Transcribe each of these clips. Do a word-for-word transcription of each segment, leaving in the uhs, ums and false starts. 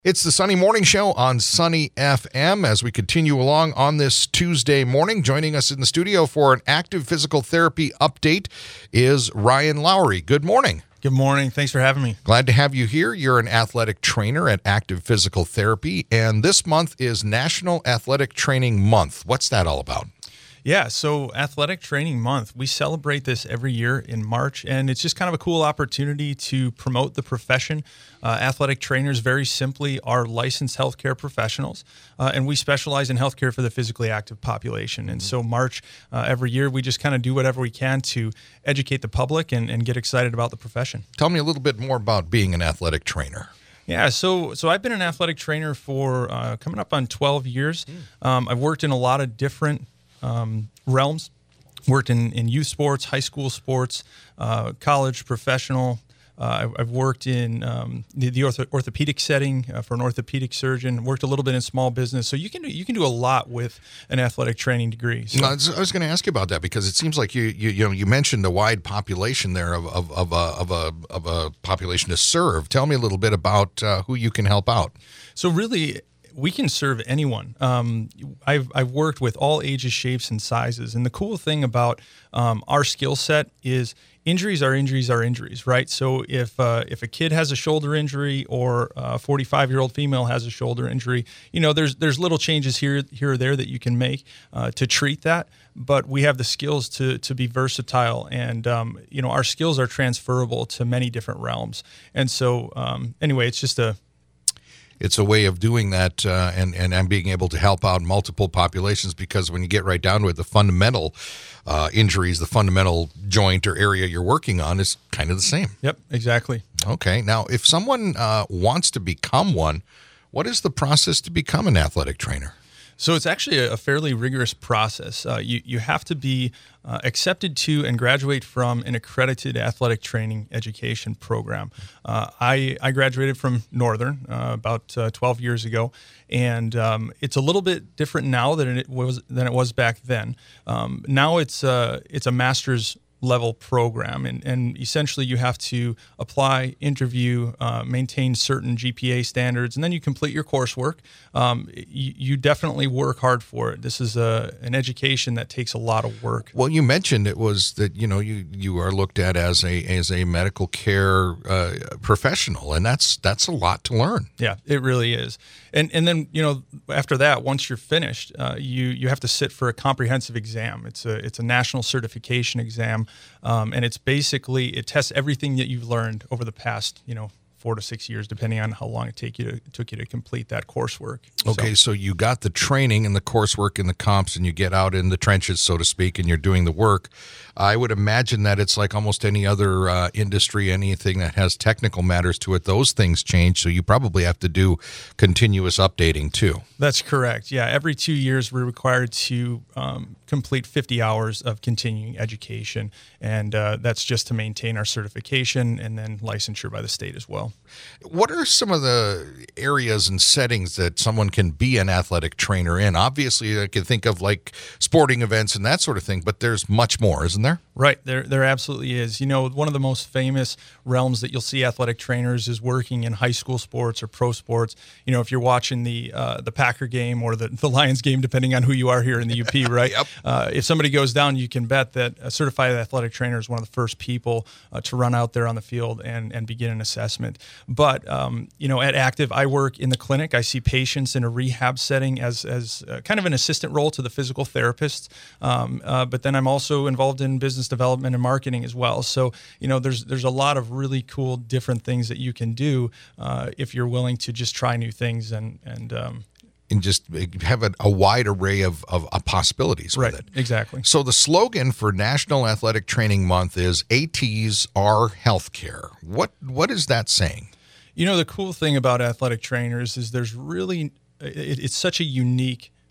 It's the Sunny Morning Show on Sunny F M as we continue along on this Tuesday morning. Joining us in the studio for an active physical therapy update is Ryan Lowry. Good morning. Good morning. Thanks for having me. Glad to have you here. You're an athletic trainer at Active Physical Therapy, and this month is National Athletic Training Month. What's that all about? Yeah, so Athletic Training Month, we celebrate this every year in March, and it's just kind of a cool opportunity to promote the profession. Uh, athletic trainers, very simply, are licensed healthcare professionals, uh, and we specialize in healthcare for the physically active population. And so March, uh, every year, we just kind of do whatever we can to educate the public and, and get excited about the profession. Tell me a little bit more about being an athletic trainer. Yeah, so so I've been an athletic trainer for uh, coming up on twelve years. Um, I've worked in a lot of different Um, realms, worked in, in youth sports, high school sports, uh, college, professional. Uh, I've, I've worked in um, the, the ortho, orthopedic setting uh, for an orthopedic surgeon. Worked a little bit in small business, so you can do, you can do a lot with an athletic training degree. So. No, I was going to ask you about that because it seems like you you you know you mentioned a wide population there of of of a of a, of a population to serve. Tell me a little bit about uh, who you can help out. So really, we can serve anyone. Um, I've, I've worked with all ages, shapes, and sizes. And the cool thing about um, our skill set is injuries are injuries are injuries, right? So if uh, if a kid has a shoulder injury or a forty-five-year-old female has a shoulder injury, you know, there's there's little changes here here or there that you can make uh, to treat that. But we have the skills to to be versatile, and um, you know, our skills are transferable to many different realms. And so um, anyway, it's just a It's a way of doing that uh, and, and, and being able to help out multiple populations because when you get right down to it, the fundamental uh, injuries, the fundamental joint or area you're working on is kind of the same. Yep, exactly. Okay. Now, if someone uh, wants to become one, what is the process to become an athletic trainer? So it's actually a fairly rigorous process. Uh, you, you have to be uh, accepted to and graduate from an accredited athletic training education program. Uh, I, I graduated from Northern uh, about uh, twelve years ago, and um, it's a little bit different now than it was than it was back then. Um, now it's uh, it's a master's level program, and, and essentially you have to apply, interview, uh, maintain certain G P A standards, and then you complete your coursework. Um, you, you definitely work hard for it. This is a, an education that takes a lot of work. Well, you mentioned it was that, you know, you, you are looked at as a as a medical care uh, professional, and that's that's a lot to learn. Yeah, it really is. And and then, you know, after that, once you're finished, uh, you you have to sit for a comprehensive exam. It's a it's a national certification exam. Um, and it's basically, it tests everything that you've learned over the past, you know, four to six years, depending on how long it take you to, it took you to complete that coursework. Okay, so. so you got the training and the coursework and the comps, and you get out in the trenches, so to speak, and you're doing the work. I would imagine that it's like almost any other uh, industry, anything that has technical matters to it, those things change, so you probably have to do continuous updating too. That's correct. Yeah, every two years we're required to um, complete fifty hours of continuing education, and uh, that's just to maintain our certification and then licensure by the state as well. What are some of the areas and settings that someone can be an athletic trainer in? Obviously, I can think of like sporting events and that sort of thing, but there's much more, isn't there? Right. There there absolutely is. You know, one of the most famous realms that you'll see athletic trainers is working in high school sports or pro sports. You know, if you're watching the uh, the Packer game or the, the Lions game, depending on who you are here in the U P, right? Yep. Uh, if somebody goes down, you can bet that a certified athletic trainer is one of the first people uh, to run out there on the field and, and begin an assessment. But, um, you know, at Active, I work in the clinic. I see patients in a rehab setting as, as uh, kind of an assistant role to the physical therapist. Um, uh, but then I'm also involved in business development and marketing as well. So, you know, there's there's a lot of really cool different things that you can do uh, if you're willing to just try new things and, and um, and just have a, a wide array of, of, of possibilities right, with it. Exactly. So the slogan for National Athletic Training Month is A Ts are healthcare. What what is that saying? You know, the cool thing about athletic trainers is there's really, it, it's such a unique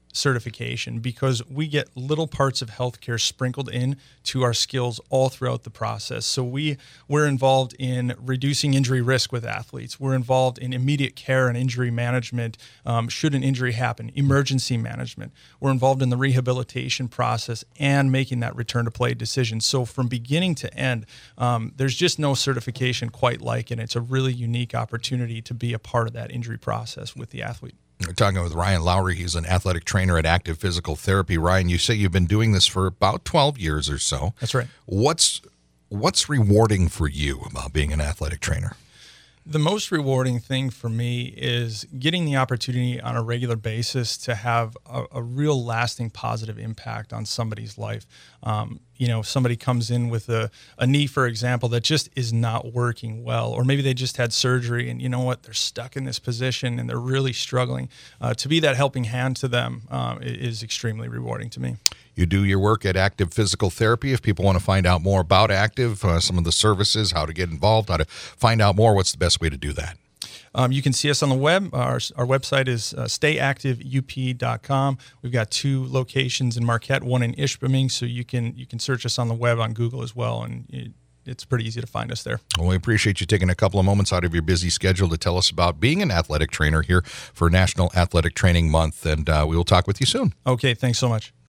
certification because we get little parts of healthcare sprinkled in to our skills all throughout the process. So we we're involved in reducing injury risk with athletes. We're involved in immediate care and injury management um, should an injury happen, emergency management. We're involved in the rehabilitation process and making that return to play decision. So from beginning to end, um, there's just no certification quite like it. It's a really unique opportunity to be a part of that injury process with the athlete. We're talking with Ryan Lowry. He's an athletic trainer at Active Physical Therapy. Ryan, you say you've been doing this for about twelve years or so. That's right. What's what's rewarding for you about being an athletic trainer? The most rewarding thing for me is getting the opportunity on a regular basis to have a, a real lasting positive impact on somebody's life. Um, you know, somebody comes in with a, a knee, for example, that just is not working well, or maybe they just had surgery and you know what, they're stuck in this position and they're really struggling. Uh, to be that helping hand to them uh, is extremely rewarding to me. You do your work at Active Physical Therapy. If people want to find out more about Active, uh, some of the services, how to get involved, how to find out more, what's the best way to do that? Um, you can see us on the web. Our, our website is uh, stay active U P dot com. We've got two locations in Marquette, one in Ishpeming, so you can you can search us on the web on Google as well, and it, it's pretty easy to find us there. Well, we appreciate you taking a couple of moments out of your busy schedule to tell us about being an athletic trainer here for National Athletic Training Month, and uh, we will talk with you soon. Okay, thanks so much.